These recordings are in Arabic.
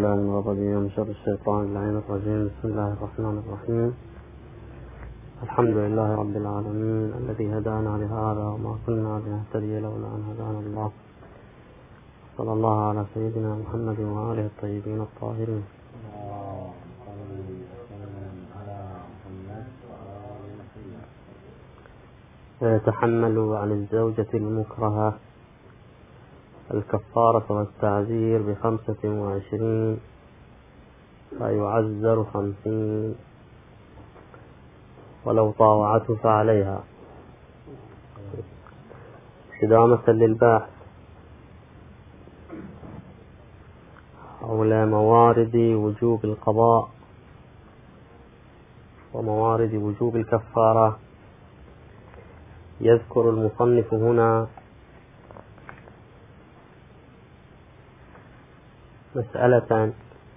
بالله من الرجيم من شر الشيطان اللعين الرجيم. بسم الله الرحمن الرحيم. الحمد لله رب العالمين الذي هدانا لهذا وما كنا لنهتدي لولا أن هدانا الله. صلى الله على سيدنا محمد وآله الطيبين الطاهرين. ويتحمل عن الزوجة المكرهة الكفارة والتعزير ب25 فيعزر 50 ولو طاوعته فعليها. استدامة للباحث حول موارد وجوب القضاء وموارد وجوب الكفارة، يذكر المصنف هنا مسألة،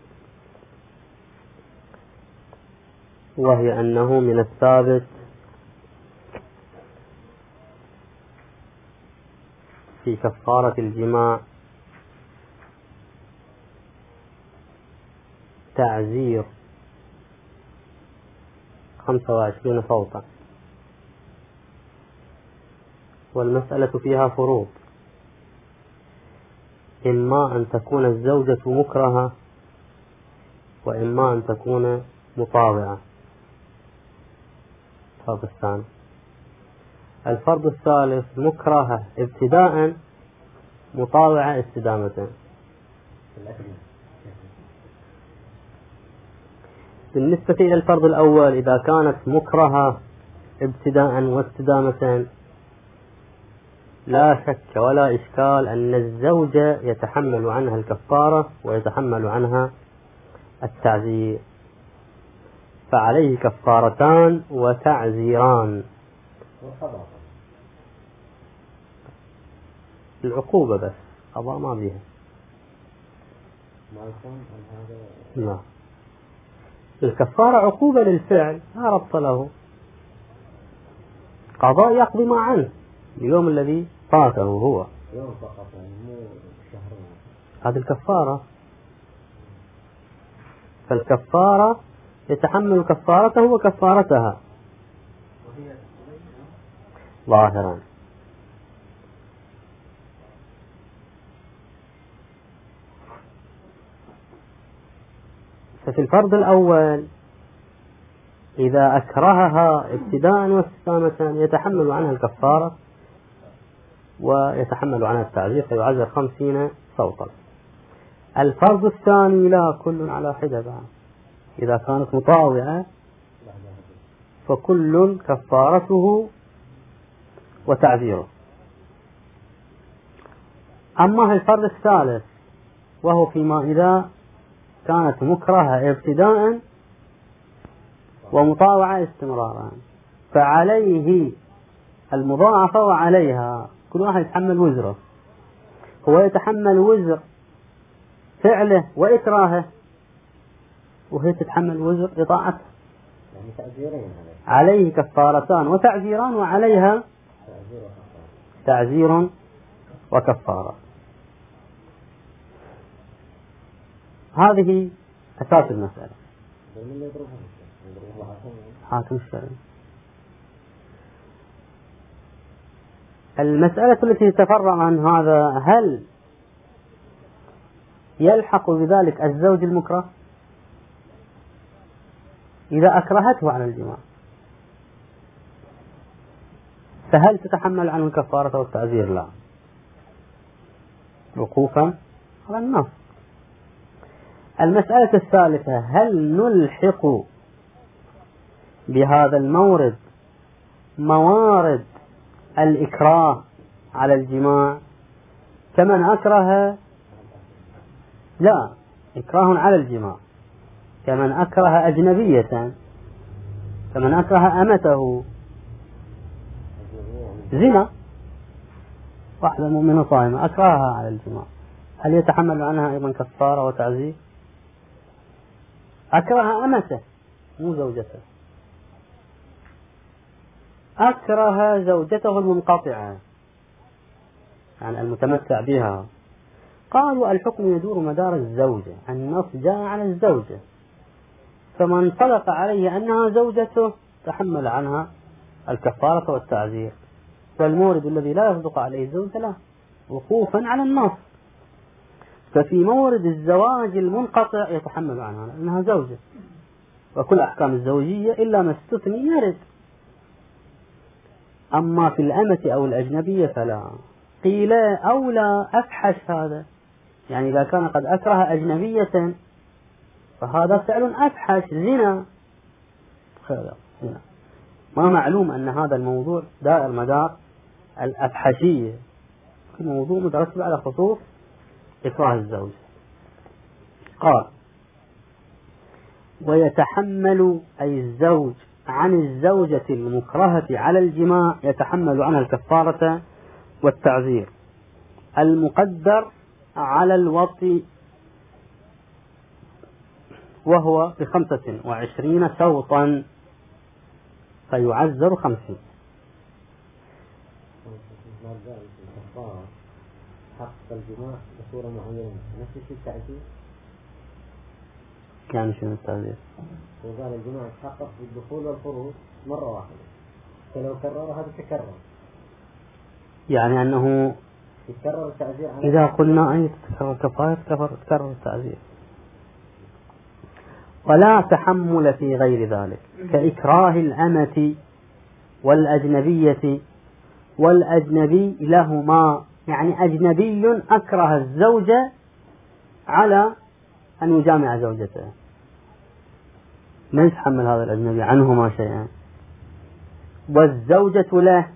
وهي أنه من الثابت في كفارة الجماع تعزير 25 صوتا، والمسألة فيها فروض، إما أن تكون الزوجة مكرهة وإما أن تكون مطاوعة. الفرض الثاني. الفرض الثالث مكرهة ابتداء، مطاوعة استدامة. بالنسبة إلى الفرض الأول، إذا كانت مكرهة ابتداء واستدامة لا شك ولا إشكال أن الزوج يتحمل عنها الكفارة ويتحمل عنها التعزير، فعليه كفارتان وتعزيران. العقوبة بس، قضاء ما بيها. لا، الكفارة عقوبة للفعل لا ربط له، قضاء يقضي ما عنه اليوم الذي فاته هو يوم فقط، مو شهر. هذه الكفارة، فالكفارة يتحمل كفارته وكفارتها ظاهرا. ففي الفرض الأول إذا أكرهها ابتداء واستدامة يتحمل عنها الكفارة ويتحمل عنها التعزير فيعزر 50 صوتا. الفرض الثاني لا، كل على حدة بقى. إذا كانت مطاوعة فكل كفارته وتعزيره. أما الفرض الثالث وهو فيما إذا كانت مكرهة ابتداء ومطاوعة استمرارا، فعليه المضاعفة وعليها، كل واحد يتحمل وزره. هو يتحمل وزر فعله وإكراهه، وهي تتحمل وزر إطاعته. يعني تعزيرين عليه كفارتان وتعزيران، وعليها تعزير وكفارة. هذه أساس المسألة. حاكم الشرعي. المسألة التي تفرع عن هذا، هل يلحق بذلك الزوج المكره إذا أكرهته على الجماع، فهل تتحمل عنه الكفارة والتعزير؟ لا، وقوفا على النص. المسألة الثالثة، هل نلحق بهذا المورد موارد الإكراه على الجماع كمن أكره؟ لا، إكراه على الجماع كمن أكره أجنبية، كمن أكره أمته زنا، واحدة مؤمنة صائمة أكرهها على الجماع، هل يتحمل عنها أيضا كفارة وتعزير؟ أكره أمته مو زوجته، أكره زوجته المنقطعة يعني المتمتع بها، قالوا الحكم يدور مدار الزوجة، النص جاء على الزوجة، فمن صدق عليه أنها زوجته تحمل عنها الكفارة والتعزير، والمورد الذي لا يصدق عليه الزوجة لا، وقوفا على النص. ففي مورد الزواج المنقطع يتحمل عنها أنها زوجة، وكل أحكام الزوجية إلا ما استثني يرد. أما في الأمة أو الأجنبية فلا. قيل أولى أفحش هذا، يعني إذا كان قد أكره أجنبية فهذا فعل أفحش، زنا. زنا ما معلوم أن هذا الموضوع دائر مدار الأفحشية، الموضوع مترتب على خصوص إكراه الزوج. قال ويتحمل أي الزوج عن الزوجة المكرهة على الجماع، يتحمل عنها الكفارة والتعزير المقدر على الوطء، وهو ب25 سوطا، فيعزر 50. حق الجماع بصورة معينة نفس الشيء التعزير. يعني شنو التعزير؟ وقال الجماع يتحقق بالدخول والخروج مرة واحدة، فلو كرر هذا تكرر، يعني أنه يتكرر التعزير. إذا قلنا أن تتكرر كفارة تكرر التعزير. ولا تحمل في غير ذلك كإكراه الأمة والأجنبية، والأجنبي لهما، يعني أجنبي أكره الزوجة على أن يجامع زوجته، ما يتحمل هذا الأجنبي عنهما شيئا. والزوجة له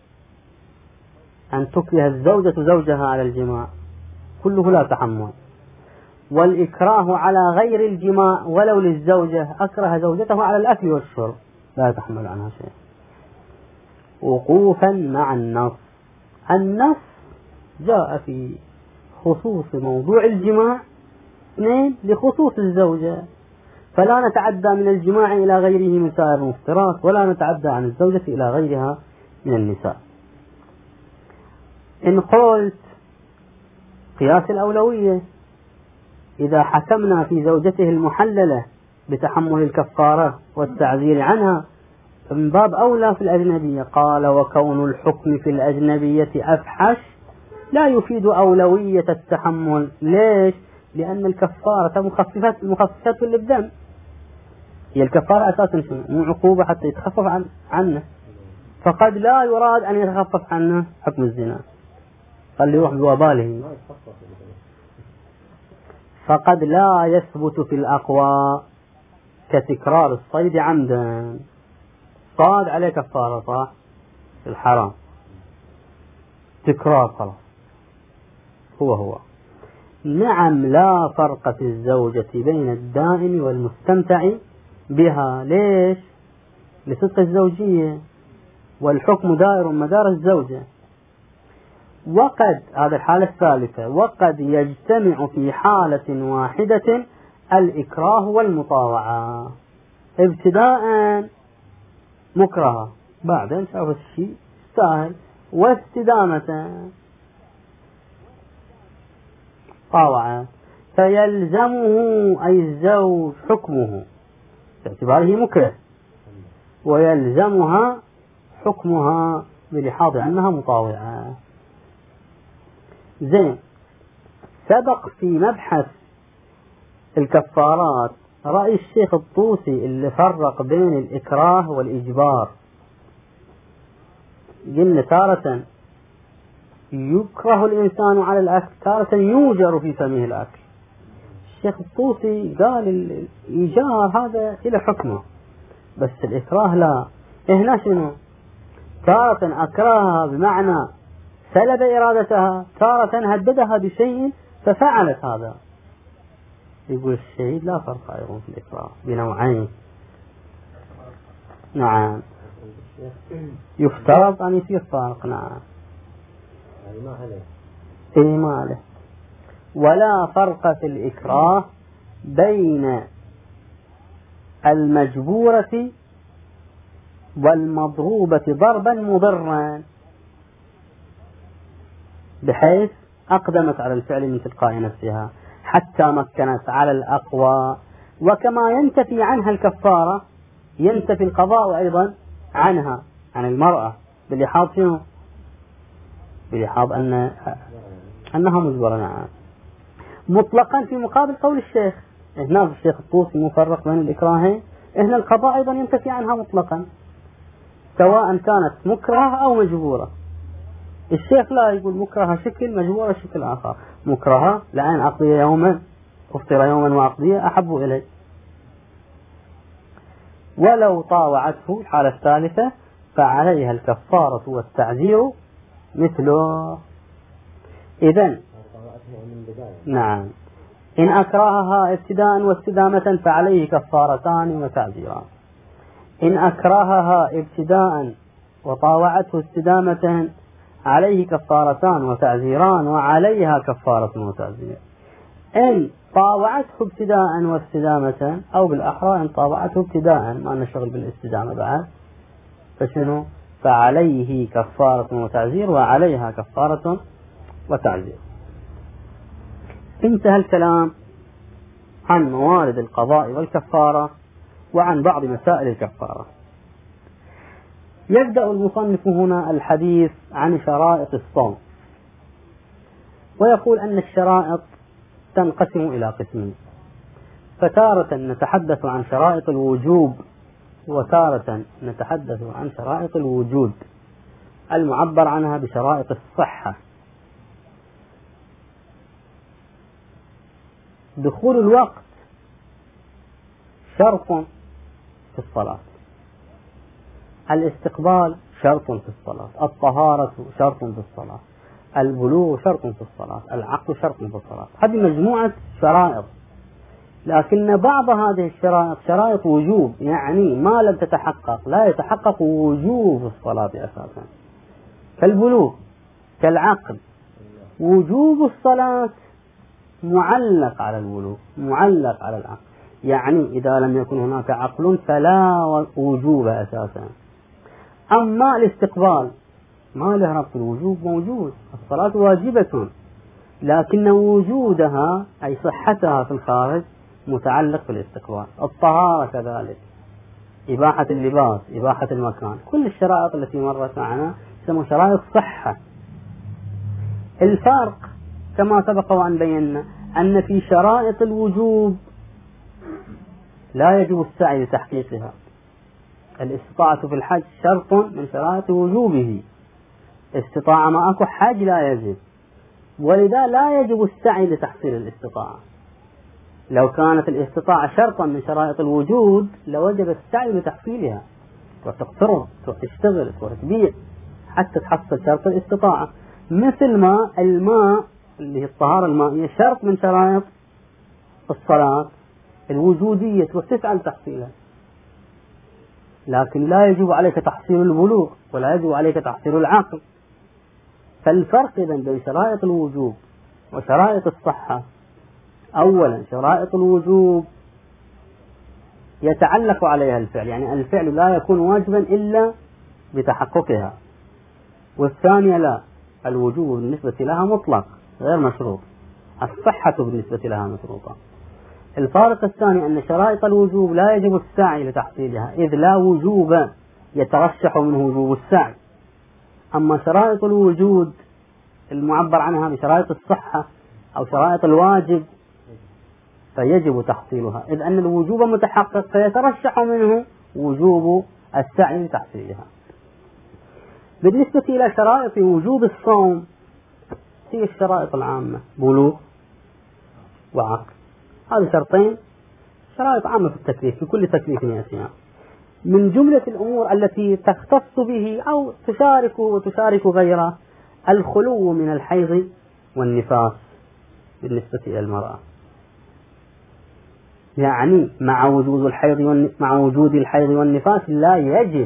أن تكره الزوجة زوجها على الجماع، كله لا تحمل. والإكراه على غير الجماع ولو للزوجة، أكره زوجته على الأكل والشرب، لا يتحمل عنها شيء. وقوفا مع النص، النص جاء في خصوص موضوع الجماع، اثنين لخصوص الزوجة، فلا نتعدى من الجماع إلى غيره من سائر المفترات، ولا نتعدى عن الزوجة إلى غيرها من النساء. إن قلت قياس الأولوية، إذا حكمنا في زوجته المحللة بتحمل الكفارة والتعزير عنها فمن باب أولى في الأجنبية. قال وكون الحكم في الأجنبية أفحش لا يفيد أولوية التحمل. ليش؟ لأن الكفارة مخففات للذنب، هي الكفارة أساسا مو عقوبة حتى يتخفف عنه، فقد لا يراد أن يتخفف عنه حكم الزنا، قال يروح بوباله، فقد لا يثبت في الأقوى كتكرار الصيد عمدا، صاد عليه كفارة صح الحرام، تكرار خلاص هو. نعم لا فرق في الزوجة بين الدائم والمستمتع بها. ليش؟ لصدق الزوجية، والحكم دائر مدار الزوجة. وقد، هذا الحالة الثالثة، وقد يجتمع في حالة واحدة الإكراه والمطاوعة، ابتداء مكرهة بعدين شافت الشيء سهل، واستدامة طاوعة، فيلزمه أي الزوج حكمه باعتباره مكره، ويلزمها حكمها بلحاظ أنها مطاوعة. زين، سبق في مبحث الكفارات رأي الشيخ الطوسي اللي فرق بين الإكراه والإجبار. قلنا تارة يكره الإنسان على الأكل، تارة يوجر في فمه الأكل. الشيخ الطوسي قال الإيجار هذا إلى حكمه، بس الإكراه لا. هنا شنو؟ تارة أكرهها بمعنى سلب إرادتها، تارة هددها بشيء ففعلت هذا. يقول الشهيد لا فرق أيضا في الإكراه بنوعين. نعم، يفترض أن يصير فرق. نعم، ما عليه. ولا فرق في الإكراه بين المجبورة والمضروبة ضربا مضرا، بحيث أقدمت على الفعل من تلقاء نفسها حتى مكنت على الأقوى. وكما ينتفي عنها الكفارة ينتفي القضاء أيضا عنها، عن المرأة، بلحاظ شنو؟ بلحاظ أنها مجبرة. نعم. مطلقا في مقابل قول الشيخ هنا الشيخ الطوسي مفرق بين الإكراهين، هنا القضاء أيضا ينتفي عنها مطلقا سواء كانت مكرهة أو مجبورة. الشيخ لا يقول مكرهة شكل مجبورة شكل آخر. مكرهة لأن أقضي يوما أفطر يوما وأقضي أحب إلي. ولو طاوعته الحالة الثالثة فعليها الكفارة والتعزير مثله. إذن نعم إن أكرهها ابتداء واستدامة فعليه كفارتان وتعزيران. إن أكرهها ابتداء وطاوعته استدامة عليه كفارتان وتعزيران وعليها كفارة وتعزير. إن طاوعته ابتداء واستدامة، أو بالأحرى إن طاوعته ابتداء ما نشغل بالاستدامة بعد، فشنو؟ فعليه كفارة وتعزير وعليها كفارة وتعزير. انتهى الكلام عن موارد القضاء والكفارة وعن بعض مسائل الكفارة. يبدأ المصنف هنا الحديث عن شرائط الصوم، ويقول أن الشرائط تنقسم إلى قسمين، فتارة نتحدث عن شرائط الوجوب وتارة نتحدث عن شرائط الوجود المعبر عنها بشرائط الصحة. دخول الوقت شرط في الصلاة، الاستقبال شرط في الصلاة، الطهارة شرط في الصلاة، البلوغ شرط في الصلاة، العقل شرط في الصلاة. هذه مجموعة شرائط، لكن بعض هذه الشرائط شرائط وجوب، يعني ما لم تتحقق لا يتحقق وجوب الصلاة أساسا، كالبلوغ كالعقل. وجوب الصلاة معلق على البلوغ معلق على العقل، يعني إذا لم يكن هناك عقل فلا وجوب أساسا. أما الاستقبال ما له ربط، الوجوب موجود، الصلاة واجبة، لكن وجودها أي صحتها في الخارج متعلق بالاستقبال. الطهارة كذلك، إباحة اللباس، إباحة المكان، كل الشرائط التي مرت معنا تسمى شرائط صحة. الفرق كما سبق وأن بينا أن في شرائط الوجوب لا يجب السعي لتحقيقها. الاستطاعة في الحج شرط من شرائط وجوبه، استطاعة ما أكو حج لا يجب، ولذا لا يجب السعي لتحصيل الاستطاعة. لو كانت الاستطاعة شرطا من شرائط الوجود لوجب السعي لتحصيلها، وتقترض وتشتغل وتبيع حتى تحصل شرط الاستطاعة. مثل ما الماء اللي هي الطهارة المائية شرط من شرائط الصلاة الوجودية وتسعى لتحصيلها، لكن لا يجب عليك تحصيل البلوغ ولا يجب عليك تحصيل العقل. فالفرق إذن بين شرائط الوجوب وشرائط الصحة: أولا شرائط الوجوب يتعلق عليها الفعل، يعني الفعل لا يكون واجبا إلا بتحققها، والثانية لا، الوجوب بالنسبة لها مطلق غير مشروط، الصحة بالنسبة لها مشروطة. الفارق الثاني أن شرائط الوجوب لا يجب السعي لتحصيلها، إذ لا وجوب يترشح منه وجوب السعي. أما شرائط الوجود المعبر عنها بشرائط الصحة أو شرائط الواجب فيجب تحصيلها، إذ أن الوجوب متحقق فيترشح منه وجوب السعي لتحصيلها. بالنسبة إلى شرائط وجوب الصوم هي الشرائط العامة: بلوغ وعقل. هذه شرطين شرائط عامة في التكليف، في كل تكليف يأتيها. من جملة الأمور التي تختص به أو تشارك غيره الخلو من الحيض والنفاس بالنسبة إلى المرأة، يعني مع وجود الحيض والنفاس لا يجب،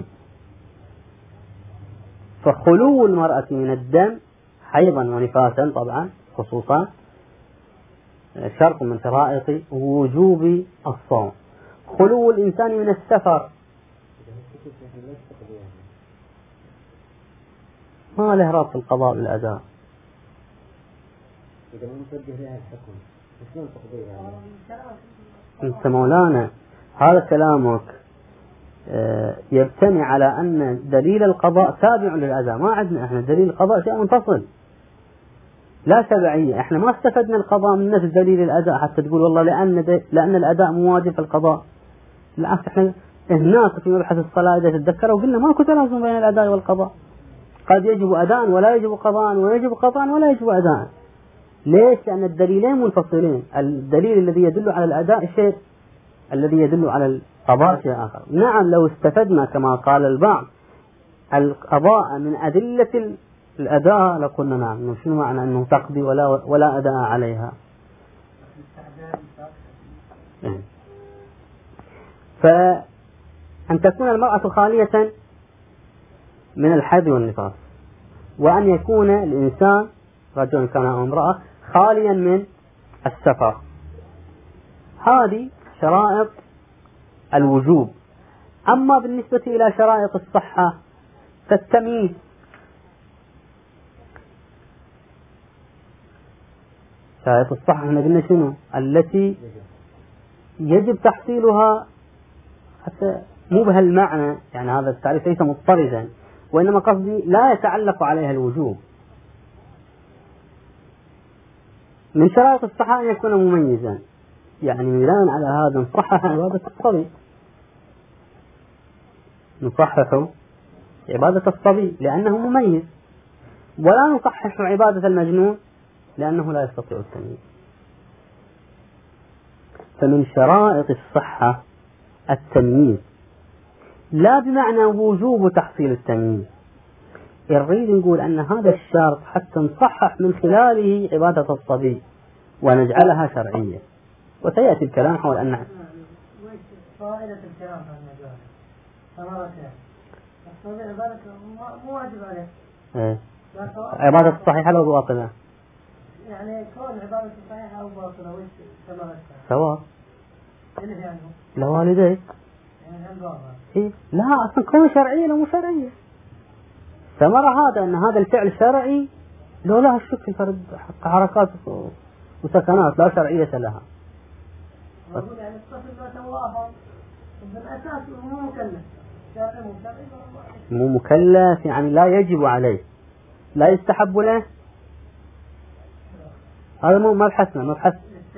فخلو المرأة من الدم حيضا ونفاسا طبعا خصوصا شرط من شرائط وجوب الصوم. خلو الإنسان من السفر ما له ربط القضاء بالأداء، إذا ما متوجه لها الحكم شلون تقضيها؟ أنت مولانا هذا كلامك يبتني على أن دليل القضاء تابع للأداء. ما عندنا إحنا دليل القضاء شيء منفصل لا تبعية. إحنا ما استفدنا القضاء من نفس دليل الأداء حتى تقول والله لأن الأداء مو واجب في القضاء. بالعكس إحنا هناك في مبحث الصلاة إذا تتذكروا قلنا ماكو تلازم بين الأداء والقضاء. قد يجب أداء ولا يجب قضاء، ويجب قضاء ولا يجب أداء. ليش؟ لأن الدليلين منفصلين. الدليل الذي يدل على الأداء شيء، الذي يدل على القضاء شيء آخر. نعم لو استفدنا كما قال البعض القضاء من أدلة الأداء لقلنا نعم. شنو معنى أنه تقضي ولا أداء عليها؟ فأن تكون المرأة خالية من الحيض والنفاس، وأن يكون الإنسان رجل كان أو امرأة خاليا من السفر. هذه شرائط الوجوب. أما بالنسبة إلى شرائط الصحة فالتمييز. شرائط الصحة احنا قلنا شنو؟ التي يجب تحصيلها، حتى مو بهالمعنى، يعني هذا التعريف ليس مضطردا، وإنما قصدي لا يتعلق عليها الوجوب. من شرائط الصحة أن يكون مميزا، يعني بناء على هذا نصحح عبادة الصبي، نصحح عبادة الصبي لأنه مميز، ولا نصحح عبادة المجنون لأنه لا يستطيع التمييز. فمن شرائط الصحة التمييز، لا بمعنى وجوب تحصيل التمييز. نريد نقول أن هذا الشرط حتى نصحح من خلاله عبادة الصبي ونجعلها شرعية، وسيأتي الكلام حول أن فائدة الكلام عن المجال ثمرتها الصبي عبادة مو واجب عليه. عبادة الصحيحة لو باطلة، يعني كون عبادة صحيحة أو باطلة وش ثمرتها؟ سواء يعني لوالديك. إيه؟ لا أصلا كون شرعية لو مو شرعية. ثمرة هذا أن هذا الفعل شرعي لو لا الشك فرد حركات وسكنات لا شرعية لها. أقول يعني الطفل ما توافق بالأساس مو مكلف، مو مكلف يعني لا يجب عليه، لا يستحب له. هذا مو مبحثنا، مبحث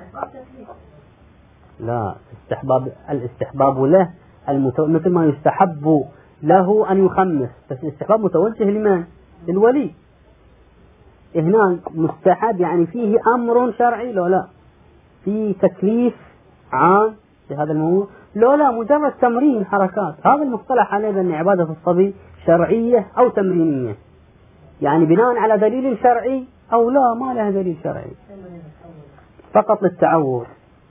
لا الاستحباب له مثل ما يستحب له أن يخمس، بس الاستحباب متوجه لمن؟ للولي. هنا مستحب يعني فيه أمر شرعي لو لا، فيه تكليف عام في هذا الموضوع لو لا، مجرد تمرين حركات. هذا المصطلح عليه بأن عبادة الصبي شرعية أو تمرينية، يعني بناء على دليل شرعي أو لا ما لها دليل شرعي، فقط للتعود.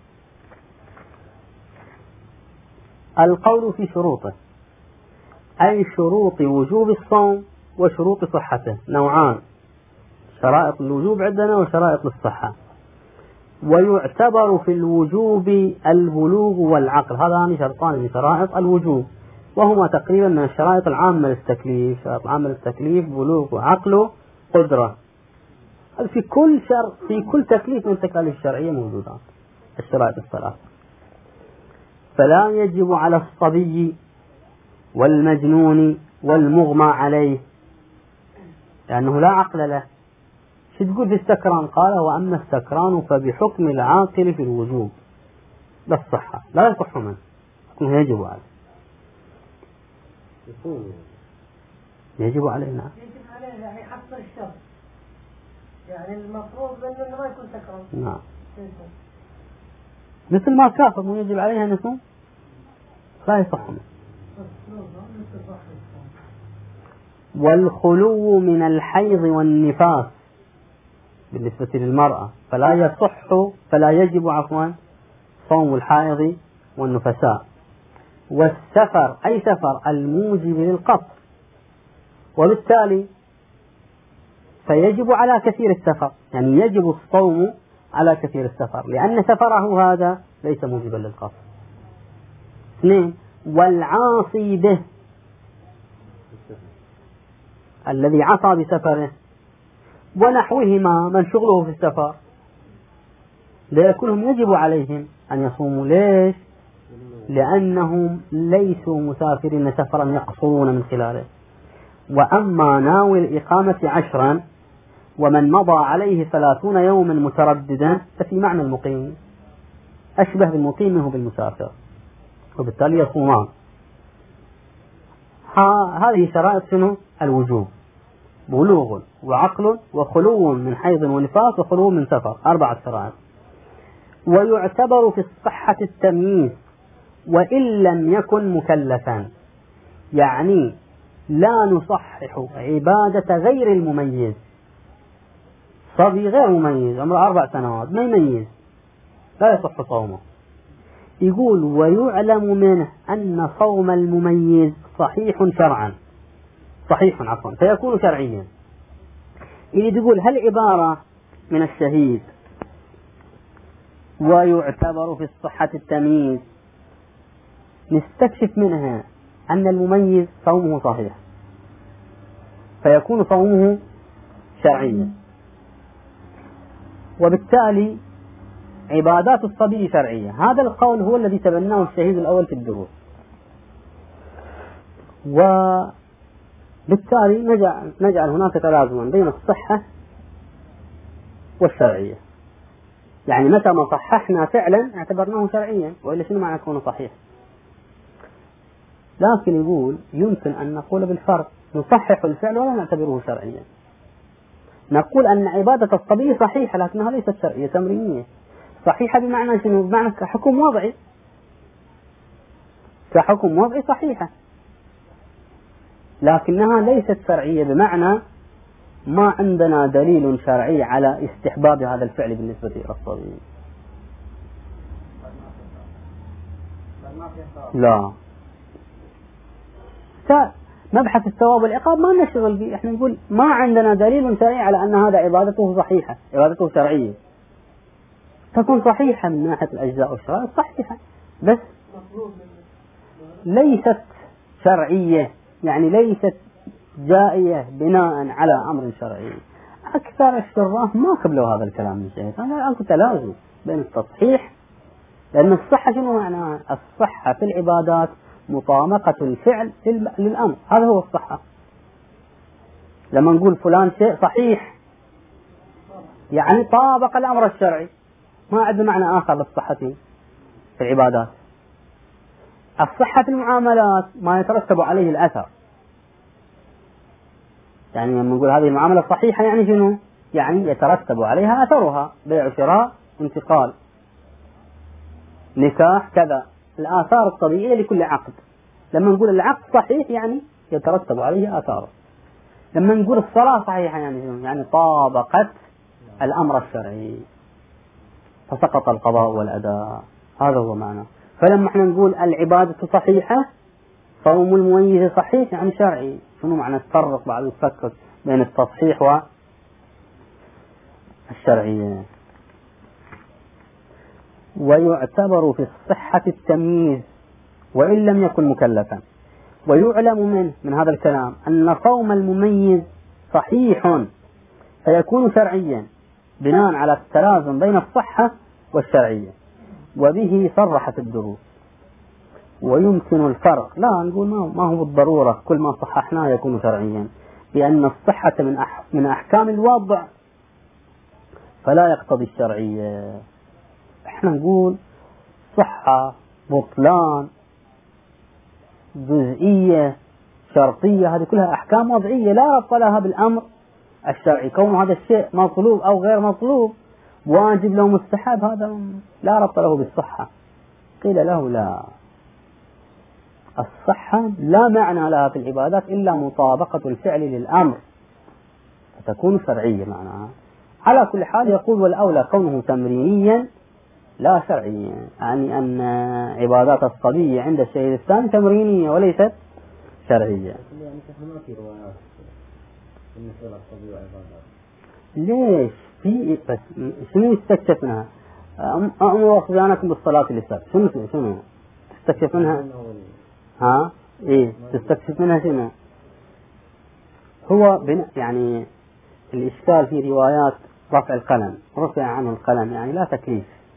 القول في شروطه، أي شروط وجوب الصوم وشروط صحته، نوعان: شرائط الوجوب عندنا وشرائط الصحة. ويعتبر في الوجوب البلوغ والعقل، هذان شرطان من شرائط الوجوب، وهما تقريبا من الشرائط العامة للتكليف. شرائط العامة للتكليف بلوغ وعقل قدرة. في كل في كل تكليف من التكاليف الشرعية موجودات الشرائط الثلاث. فلا يجب على الصبي والمجنون والمغمى عليه لأنه لا عقل له. شو تقول في السكران؟ قال: وأما السكران فبحكم العاقل في الوجوب لا الصحة، لا يصح منه، حكمه يجب عليه. يجب عليه. نعم يجب عليه يعني حصل الشرط، يعني المفروض أنه ما يكون سكران. نعم مثل ما كافر مو يجب عليها نصوم، لا يصح منه. والخلو من الحيض والنفاس بالنسبة للمرأة فلا يجب صوم الحائض والنفساء. والسفر أي سفر الموجب للقصر، وبالتالي فيجب على كثير السفر، يعني يجب الصوم على كثير السفر لأن سفره هذا ليس موجبا للقصر. 2. والعاصي به الذي عصى بسفره ونحوهما من شغله في السفر ليكونهم يجب عليهم أن يصوموا. ليش؟ لأنهم ليسوا مسافرين سفرا يقصرون من خلاله. وأما ناوي الإقامة 10 ومن مضى عليه 30 يوما مترددا ففي معنى المقيم، أشبه بالمقيم منه بالمسافر، وبالتالي يصومان. هذه شرائط شنو؟ الوجوب: بلوغ وعقل وخلو من حيض ونفاس وخلو من سفر، 4 شرائط. ويعتبر في الصحة التمييز وإن لم يكن مكلفا، يعني لا نصحح عبادة غير المميز. صبي غير مميز عمره 4 سنوات ما يميز لا يصح صومه. يقول ويعلم منه أن صوم المميز صحيح شرعا، فيكون شرعيا. يريد يقول هل عبارة من الشهيد ويعتبر في الصحة التمييز نستكشف منها أن المميز صومه صحيح فيكون صومه شرعيا، وبالتالي عبادات الصبي شرعية. هذا القول هو الذي تبناه الشهيد الأول في الدروس، وبالتالي نجعل هناك تلازما بين الصحة والشرعية. يعني متى ما صححنا فعلا اعتبرناه شرعيا، وإلا شنو معنى يكون صحيح؟ لكن يقول يمكن أن نقول بالفرق: نصحح الفعل ولا نعتبره شرعيا. نقول أن عبادة الصبي صحيحة لكنها ليست شرعية، تمرينية. صحيحة بمعنى شنو؟ بمعنى كحكم وضعي، كحكم وضعي صحيحة، لكنها ليست شرعية بمعنى ما عندنا دليل شرعي على استحباب هذا الفعل بالنسبة إلى الصبي. لا، مبحث الثواب والعقاب ما نشغل به. احنا نقول ما عندنا دليل شرعي على أن هذا عبادته صحيحة، عبادته شرعية. تكون صحيحة من ناحية الأجزاء والشرائط صحيحة، بس ليست شرعية، يعني ليست جائية بناء على أمر شرعي. أكثر الشراح ما قبلوا هذا الكلام من شيء. أنا أقول تلازم بين التصحيح، لأن الصحة شنو معناها؟ الصحة في العبادات مطابقة الفعل للأمر، هذا هو الصحة. لما نقول فلان شيء صحيح يعني طابق الأمر الشرعي، ما عندنا معنى آخر للصحة في العبادات. الصحة في المعاملات ما يترتب عليه الأثر، يعني لما نقول هذه المعاملة صحيحة يعني شنو؟ يعني يترتب عليها أثرها، بيع شراء انتقال نكاح كذا، الآثار الطبيعية لكل عقد. لما نقول العقد صحيح يعني يترتب عليه آثاره. لما نقول الصلاة صحيحة يعني شنو؟ يعني طابقت الأمر الشرعي فسقط القضاء والأداء، هذا هو معنى. فلما احنا نقول العبادة صحيحة صوم المميز صحيح يعني شرعي. شنو معنى تفرق بعد التفكك بين التصحيح والشرعية؟ ويعتبر في الصحة التمييز وإن لم يكن مكلفا. ويعلم من هذا الكلام أن صوم المميز صحيح فيكون شرعيا بناء على التلازم بين الصحة والشرعية، وبه صرحت الدروس. ويمكن الفرق، لا نقول ما هو بالضرورة كل ما صححناه يكون شرعيا، لأن الصحة من أحكام الوضع فلا يقتضي الشرعية. احنا نقول صحة، بطلان، جزئية، شرطية، هذه كلها أحكام وضعية لا ربط لها بالأمر الشرعي. كون هذا الشيء مطلوب أو غير مطلوب، واجب لو مستحب، هذا لا ربط له بالصحة. قيل له لا، الصحة لا معنى لها في العبادات إلا مطابقة الفعل للأمر فتكون شرعية معناها. على كل حال يقول والأولى كونه تمرينيا لا شرعيا، يعني أن عبادات الصبي عند الشهيد الثاني تمرينية وليست شرعية. ما في روايات بالنسبة للصبي وعبادات. ليش؟ في بس شنو يستكشف منها؟ أمر أخوانكم بالصلاة للسبب، شنو تستكشف منها؟ إيه تستكشف منها شنو؟ هو يعني الإشكال في روايات رفع القلم، رفع عنه القلم يعني لا تكليف،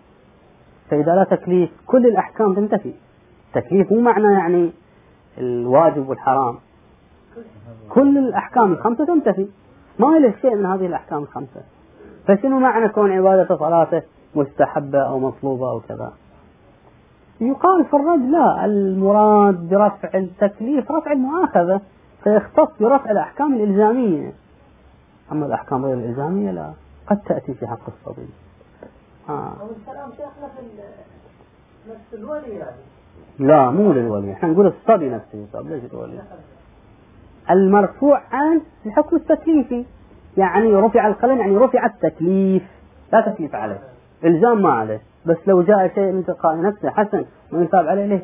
فإذا لا تكليف كل الأحكام تنتفي. تكليف مو معنى يعني الواجب والحرام، كل الأحكام الخمسة تنتفي، ما له شيء من هذه الأحكام الخمسة. فشنو معنى كون عبادة صلاته مستحبة أو مطلوبة أو كذا؟ يقال في الرد لا، المراد برفع التكليف رفع المؤاخذة، فيختص برفع الأحكام الإلزامية، أما الأحكام غير الإلزامية لا، قد تأتي في حق الصبي. أو السلام شيخنا في نفس الولي يعني. لا مو للولي، احنا نقول الصبي نفسه يصاب، ليش الولي؟ المرفوع عن الحكم التكليفي، يعني رفع القلم يعني رفع التكليف، لا تكليف عليه، إلزام ما عليه، بس لو جاء شيء من تلقاء نفسه حسن ما يثاب عليه ليش؟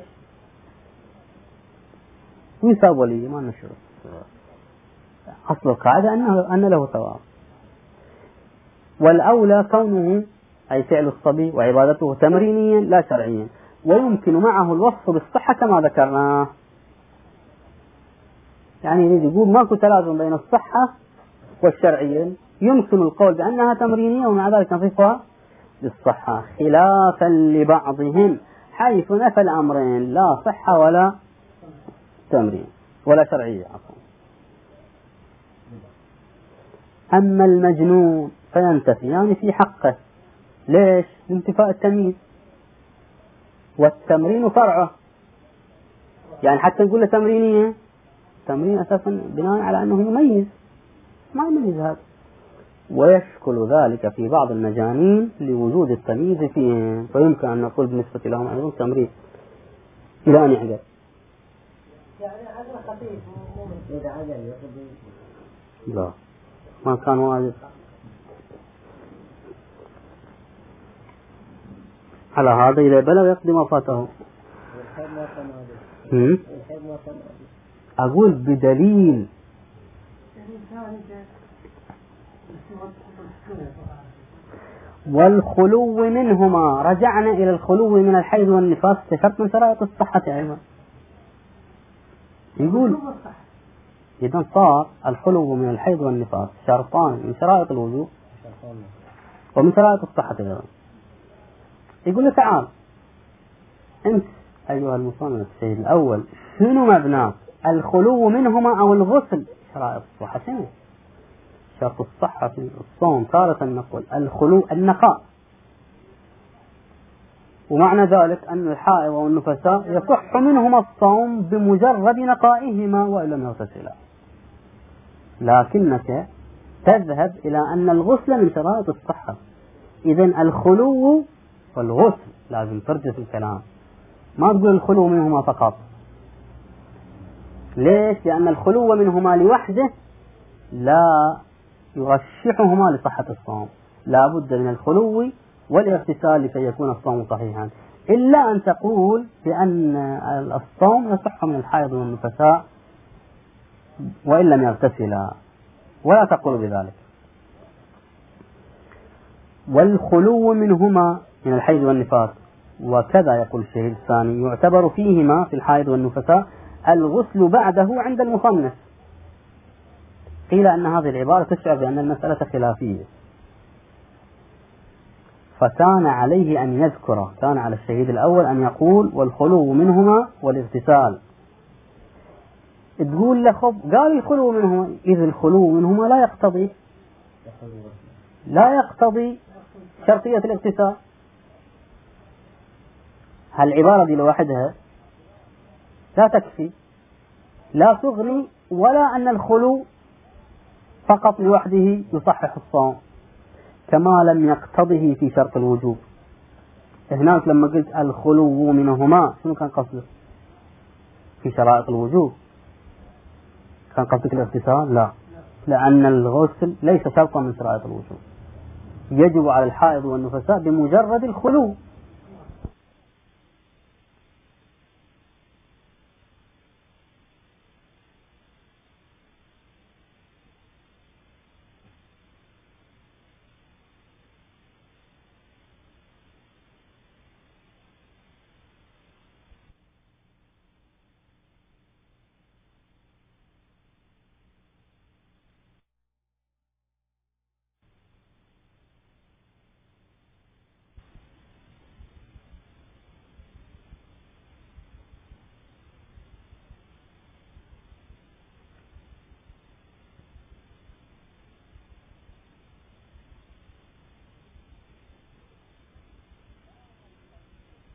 يثاب ولي ما نشره. أصل القاعدة أن له ثواب. والأولى كونه أي فعل الصبي وعبادته تمرينيا لا شرعيا، ويمكن معه الوصف بالصحة كما ذكرنا. يعني يقول ماكو تلازم بين الصحة والشرعية، يمكن القول بأنها تمرينية ومع ذلك نصفها بالصحة، خلافا لبعضهم حيث نفى الأمرين، لا صحة ولا تمرين ولا شرعية عفوا. أما المجنون فينتفي يعني في حقه، ليش؟ انتفاء التمييز، والتمرين فرعه، يعني حتى نقول له تمرينية، تمرين أساسا بناء على أنه يميز، ما يميز هذا، ويشكل ذلك في بعض المجانين لوجود التمييز فيهم، فيمكن أن نقول بالنسبة لهم أيضا تمرين إلى أن يعجل. يعني عجل خفيف إذا عجل يقضي لا ما كان واجب على هذا، إذا بلغ يقضي ما فاته. أقول بدليل والخلو منهما، رجعنا إلى الخلو من الحيض والنفاس كشرط من شرائط الصحة أيضا. يقول إذا صار الخلو من الحيض والنفاس شرطان من شرائط الوجوب ومن شرائط الصحة أيضا. يقول له تعال أنت أيها المصنف السيد الأول، شنو مبناك؟ الخلو منهما أو الغسل؟ شرائط الصحة شنو؟ شرط الصحة في الصوم تارة نقول الخلو النقاء، ومعنى ذلك أن الحائض والنفساء يصح منهما الصوم بمجرد نقائهما وإن لم يغتسلا، لكنك تذهب إلى أن الغسل من شرائط الصحة. إذن الخلو والغسل لازم ترجع في الكلام، ما تقول الخلو منهما فقط. ليش؟ لأن الخلو منهما لوحده لا يرشحهما لصحة الصوم، لا بد من الخلو والاغتسال لكي يكون الصوم صحيحا، إلا أن تقول بأن الصوم يصح من الحائض والنفساء وإن لم يغتسلا، ولا تقول بذلك. والخلو منهما من الحيض والنفاس، وكذا يقول الشهيد الثاني يعتبر فيهما في الحائض والنفساء الغسل بعده عند المصنف. قيل أن هذه العبارة تشعر بأن المسألة خلافية، فكان عليه أن يذكر، كان على الشهيد الأول أن يقول والخلو منهما والاغتسال. تقول له خب قال الخلو منهما، إذ الخلو منهما لا يقتضي شرطية الاغتسال. هالعبارة دي لوحدها لا تكفي، لا تغني، ولا أن الخلو فقط لوحده يصحح الصوم كما لم يقتضه في شرط الوجوب. هناك لما قلت الخلو منهما شنو كان قصدك؟ في شرائط الوجوب كان قصدك الاغتسال؟ لا، لأن الغسل ليس شرطا من شرائط الوجوب، يجب على الحائض والنفساء بمجرد الخلو.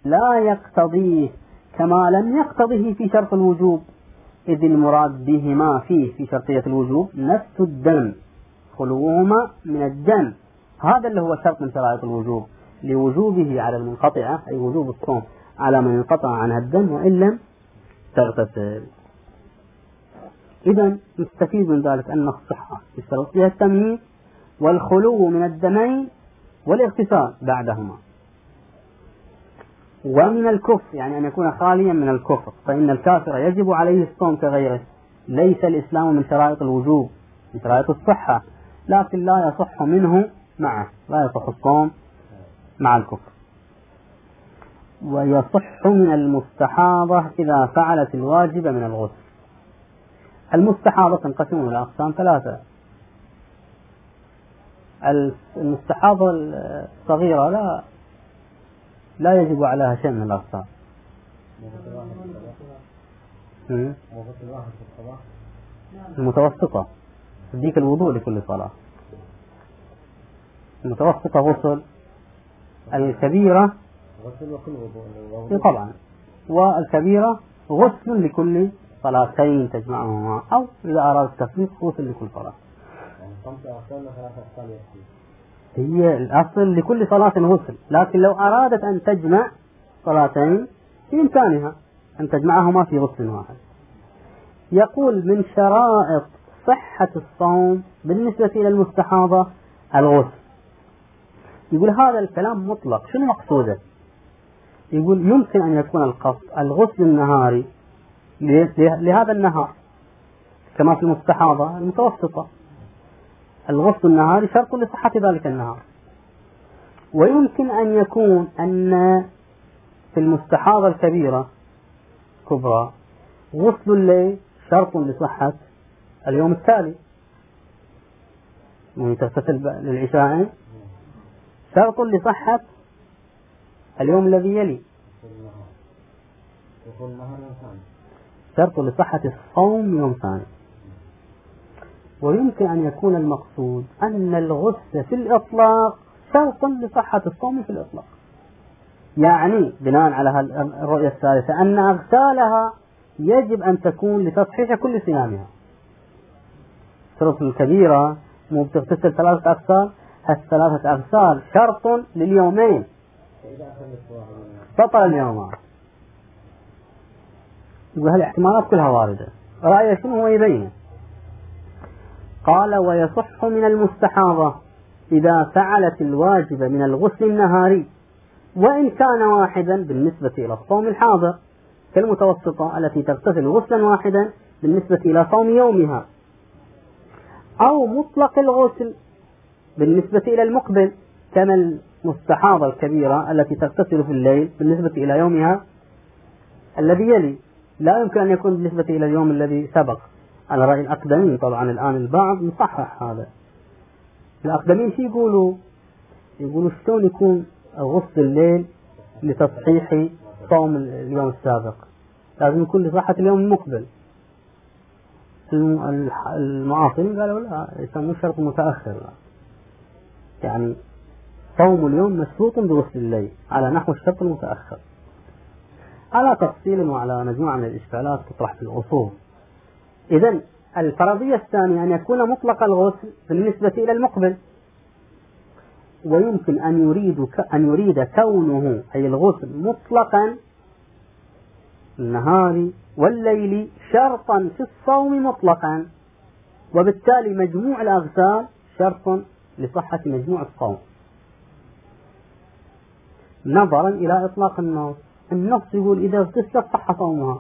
لا يقتضيه كما لم يقتضه في شرط الوجوب، إذ المراد بهما فيه في شرطية الوجوب نفس الدم خلوهما من الدم، هذا اللي هو شرط من شرائط الوجوب لوجوبه على المنقطعة، أي وجوب الصوم على من انقطع عنها الدم وإن لم تغتسل. إذن نستفيد من ذلك أن الصحة يشترط فيها التمييز والخلو من الدمين والاغتسال بعدهما، ومن الكفر يعني أن يكون خاليا من الكفر، فإن الكافر يجب عليه الصوم كغيره. ليس الإسلام من شرائط الوجوب، من شرائط الصحة، لكن لا يصح منه معه، لا يصح الصوم مع الكفر. ويصح من المستحاضة إذا فعلت الواجب من الغسل. المستحاضة تنقسم إلى أقسام ثلاثة. المستحاضة الصغيرة لا يجب عليها شيء من الأغسال. المتوسطة تديك الوضوء لكل صلاة، المتوسطة غسل، الكبيرة غسل وكل وضوء طبعا، والكبيرة غسل لكل صلاتين تجمعهما، أو إذا أراد التفريق غسل لكل صلاة. هي الأصل لكل صلاة غسل، لكن لو أرادت أن تجمع صلاتين بإمكانها أن تجمعهما في غسل واحد. يقول من شرائط صحة الصوم بالنسبة إلى المستحاضة الغسل. يقول هذا الكلام مطلق، شنو مقصوده؟ يقول يمكن أن يكون القصد الغسل النهاري لهذا النهار كما في المستحاضة المتوسطة، الغسل النهاري شرط لصحة ذلك النهار. ويمكن أن يكون أن في المستحاضة الكبيرة كبرى غسل الليل شرط لصحة اليوم التالي، يعني تغتسل للعشاء شرط لصحة اليوم الذي يلي، شرط لصحة الصوم يوم ثاني. ويمكن أن يكون المقصود أن الغسل في الإطلاق شرط لصحة الصوم في الإطلاق، يعني بناء على الرؤية الثالثة أن أغسالها يجب أن تكون لتصحيح كل صيامها. شرط الكبيرة مو بتغتسل 3 أغسال، ال3 أغسال شرط لليومين، بطل اليوم. وهالاحتمالات كلها واردة، رأيه شنو هو يبين. قال ويصح من المستحاضة إذا فعلت الواجب من الغسل النهاري وإن كان واحدا بالنسبة إلى الصوم الحاضر، كالمتوسطة التي تغتسل غسلا واحدا بالنسبة إلى صوم يومها، أو مطلق الغسل بالنسبة إلى المقبل كما المستحاضة الكبيرة التي تغتسل في الليل بالنسبة إلى يومها الذي يلي. لا يمكن أن يكون بالنسبة إلى اليوم الذي سبق، على رأي الأقدمين. طبعا الآن البعض مصحح هذا. الأقدمين شو يقولوا شلون يكون غسل الليل لتصحيح صوم اليوم السابق؟ لازم يكون لصحة اليوم المقبل. المعاصرين قالوا لا، يسموه شرط متأخر، يعني صوم اليوم مشروط بغسل الليل على نحو الشرط المتأخر، على تفصيل وعلى مجموعة من الإشكالات تطرح في الأصول. إذن الفرضية الثانية أن يكون مطلق الغسل بالنسبة إلى المقبل، ويمكن أن يريد كونه أي الغسل مطلقا النهار والليل شرطا في الصوم مطلقا، وبالتالي مجموع الأغسال شرط لصحة مجموع الصوم، نظرا إلى إطلاق النص. النص يقول إذا اغتسلت صح صومها،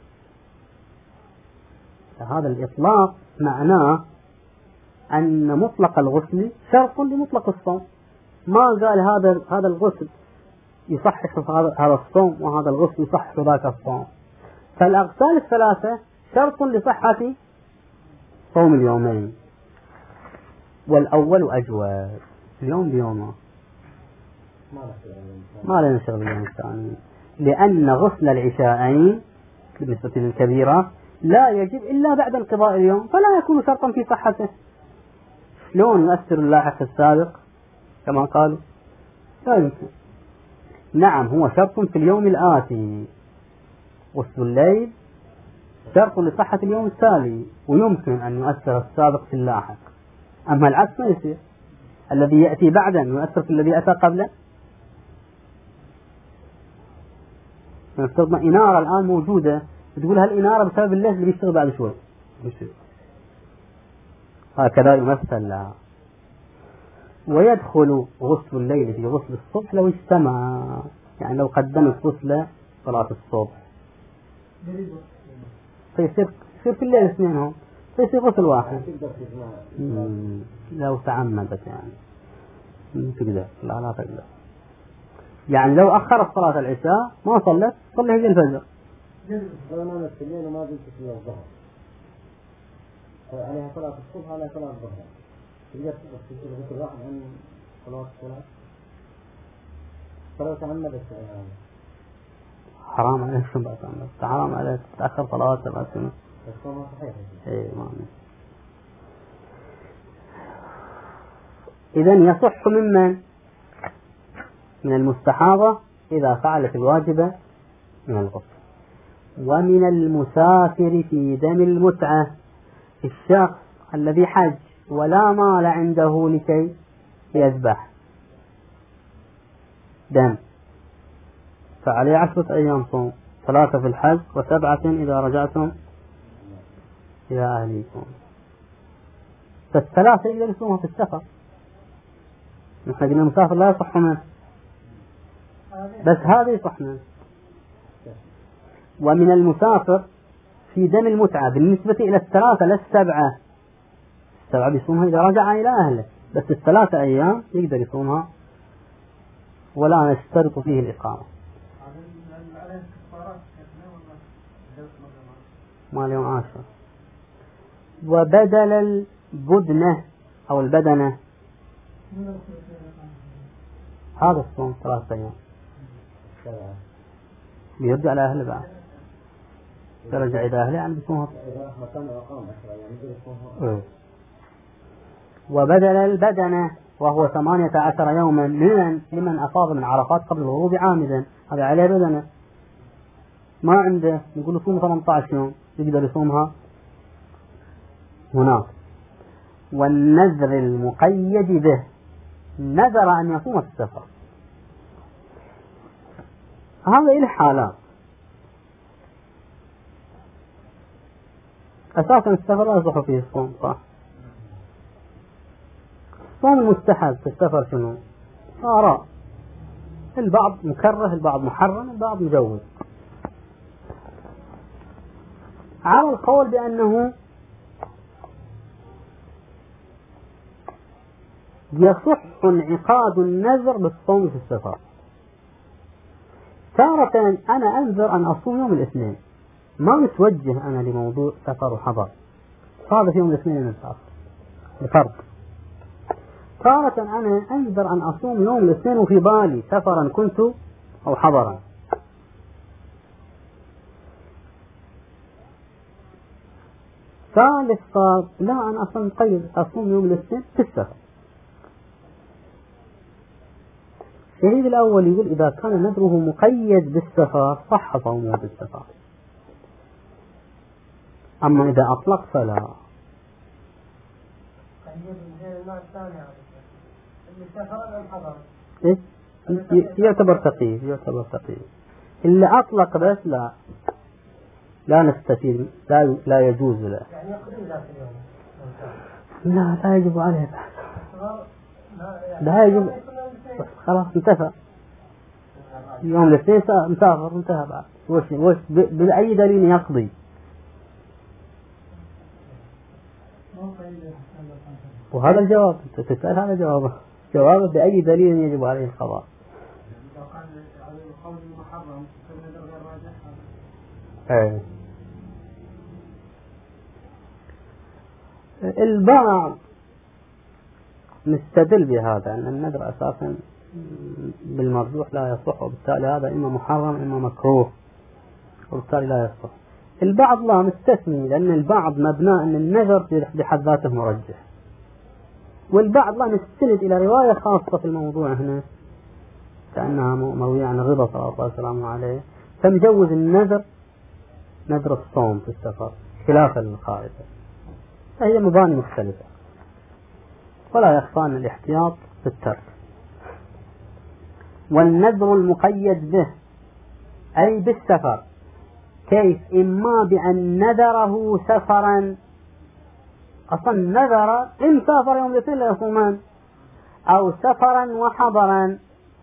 فهذا الإطلاق معناه أن مطلق الغسل شرط لمطلق الصوم، ما قال هذا الغسل يصحح هذا الصوم وهذا الغسل يصحح ذاك الصوم. فالأغسال الثلاثة شرط لصحة صوم اليومين، والأول أجود، اليوم بيومه ما لنا شغل اليوم الثاني، لأن غسل العشاءين بالنسبة للكبيرة لا يجب إلا بعد انقضاء اليوم، فلا يكون شرطا في صحته. شلون يؤثر اللاحق السابق كما قالوا؟ لا يمكن. نعم هو شرط في اليوم الآتي، غسل الليل شرط لصحة اليوم التالي، ويمكن أن يؤثر السابق في اللاحق. أما العكس ما يصير، الذي يأتي بعدا يؤثر في الذي أتى قبله. نفترض إنارة الآن موجودة، تقول هالإنارة بسبب الليل اللي بيشتغل بعد شوي، هكذا يمثل لها. ويدخل غسل الليل في غسل الصبح لو اجتمع، يعني لو قدمت غسل صلاة الصبح فيصير في الليل اثنينهم، فيصير غسل واحد. لو تعمدت يعني تقدر، لا تقدر. يعني لو أخرت صلاة العشاء ما صلت، صلي هي الفجر. لو نامت في الليل وما بنت في الظهر، عليها صلاة الصبح عليها صلاة الظهر، تقدر تصير غسل واحد عن صلاة الصلاة. فلو تعمدت حرام عليك، شو بقى حرام عليك تأخر صلاة العشاء. الصوم صحيح. إيه ما إذن يصح من المستحاضة إذا فعلت الواجبة من الغسل. ومن المسافر في دم المتعة، الشخص الذي حج ولا مال عنده لكي يذبح دم، فعليه 10 أيام صوم، 3 في الحج و7 إذا رجعتم إلى أهليكم. فالثلاثة يقدر يصومها في السفر. نحن قلنا المسافر لا يصح منه، بس هذا يصح منه. ومن المسافر في دم المتعة بالنسبة إلى 3 لا 7، 7 بيصومها إذا رجع إلى أهله، بس 3 أيام يقدر يصومها ولا نشترط فيه الإقامة. ما اليوم 10. وبدل البدنة أو البدنة هذا الصوم 3 أيام بيرجع لأهله بعد، يرجع إلى أهله يعني بيصومها. وبدل البدنة وهو 18 يوما لمن أصاب من عرفات قبل الغروب عامدا، هذا عليه بدنة. ما عنده يقول صوم 18 يوم يقدر يصومها هناك. والنذر المقيد به، نذر أن يصوم في السفر، هذا إلى حالات. أساسا السفر لا يصح فيه الصوم، صح؟ الصوم المستحب في السفر شنو؟ آراء، البعض مكره، البعض محرم، البعض مجوز. على القول بأنه يصح انعقاد النذر بالصوم في السفر. تارة أنا أنذر أن أصوم يوم الاثنين، ما متوجه أنا لموضوع سفر وحضر، هذا في يوم الاثنين نسافر بفرق. تارة أنا أنذر أن أصوم يوم الاثنين وفي بالي سفرا كنت أو حضرا. ثالث قال لا أنا أصلا مقيد أصوم يوم الاثنين في السفر. الشهيد الأول يقول إذا كان نذره مقيد بالسفر صح صومه بالسفر، أما إذا أطلق فلا. إيه؟ يعتبر تقييد، يعتبر تقييد. اللي أطلق بس لا نستفيد، لا يجوز له. لا يجب عليه، لا يجب، خلاص انتهى يوم الاثنين مسافر انتهى بعد. وش بأي دليل يقضي؟ وهذا الجواب، انت تسأل هذا جوابه بأي دليل يجب عليه القضاء. البعض مستدل بهذا أن النذر أساسا بالمرجوح لا يصح، وبالتالي هذا إما محرم إما مكروه، وبالتالي لا يصح. البعض لا مستثني، لأن البعض مبنى أن النذر بحد ذاته مرجح، والبعض لا نستند إلى رواية خاصة في الموضوع هنا كأنها مروية عن الرضا صلى الله عليه وسلم عليه، فمجوز النذر، نذر الصوم في السفر خلافا للقاعدة. فهي مباني مختلفة، ولا يخفى أن الاحتياط في الترك. والنذر المقيد به أي بالسفر، كيف؟ إما بأن نذره سفرا، أصلا نذر إن سافر يوم الاثنين لا يصومان، أو سفرا وحضرا.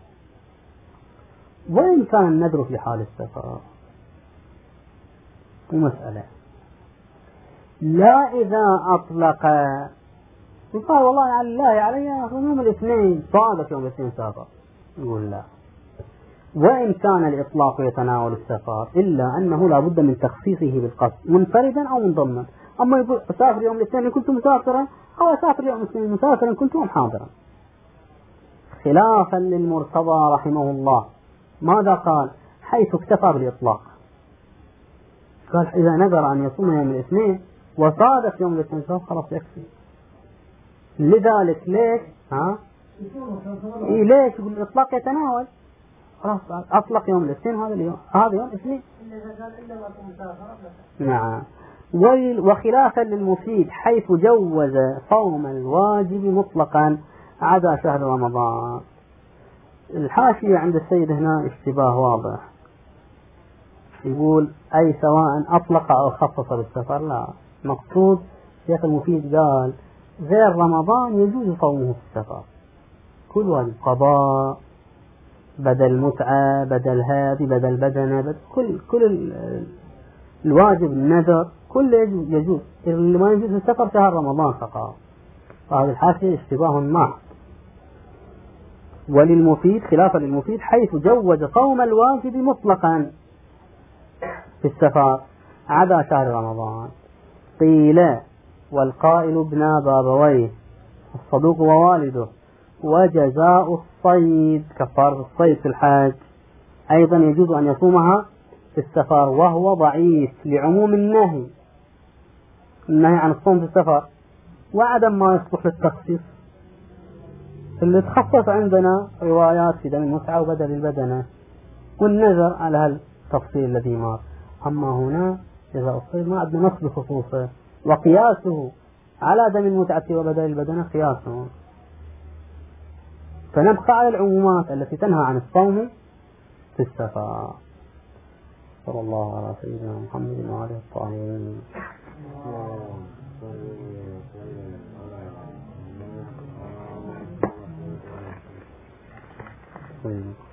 وإن كان النذر في حال السفر ومسألة، لا إذا أطلق يقال والله على الله علي يوم الاثنين، صادف يوم الاثنين سافر، يقول لا. وإن كان الإطلاق يتناول السفر، إلا أنه لا بد من تخصيصه بالقصد منفردا أو منضمنا. أما يقول أسافر يوم الاثنين إن كنت مسافرا، أو أسافر يوم الاثنين مسافرا إن كنت حاضرا، خلافا للمرتضى رحمه الله. ماذا قال؟ حيث اكتفى بالإطلاق، قال إذا نذر أن يصوم يوم الاثنين وصادف يوم الاثنين خلاص يكفي. لذلك ليش؟ ليش يقول الإطلاق يتناول؟ خلاص أطلق يوم الاثنين، هذا اليوم، هذا يوم الاثنين. نعم. وخلافا للمفيد حيث جوز صوم الواجب مطلقا عدا شهر رمضان. الحاشية عند السيد هنا اشتباه واضح، يقول أي سواء أطلق أو خصص بالسفر. لا، مقصود شيخ المفيد قال غير رمضان يجوز صومه في السفر، كل واجب، قضاء، بدل متعة، بدل هادي، بدل بدنة، بدل كل الواجب، النذر، كل يجوز. اللي ما يجوز في السفر شهر رمضان فقط. فهذه الحاشية اشتباه محض. وللمفيد خلافا للمفيد حيث جوز صوم الواجب مطلقا في السفر عدا شهر رمضان. قيل والقائل ابن بابويه الصدوق ووالده، وجزاء الصيد كفارة الصيد في الحاج أيضا يجوز أن يصومها في السفر، وهو ضعيف لعموم النهي عن الصوم في السفر وعدم ما يصلح للتخصيص. اللي تخصص عندنا روايات في دم المتعة وبدل البدنة والنذر على هالتفصيل الذي مر. أما هنا جزاء الصيد ما عندنا نص بخصوصه، وقياسه على دم المتعة وبدل البدنة قياسه، فنبقى على العمومات التي تنهى عن الصوم في السفر. صلى الله على سيدنا محمد وعلى الطاهرين. طيب.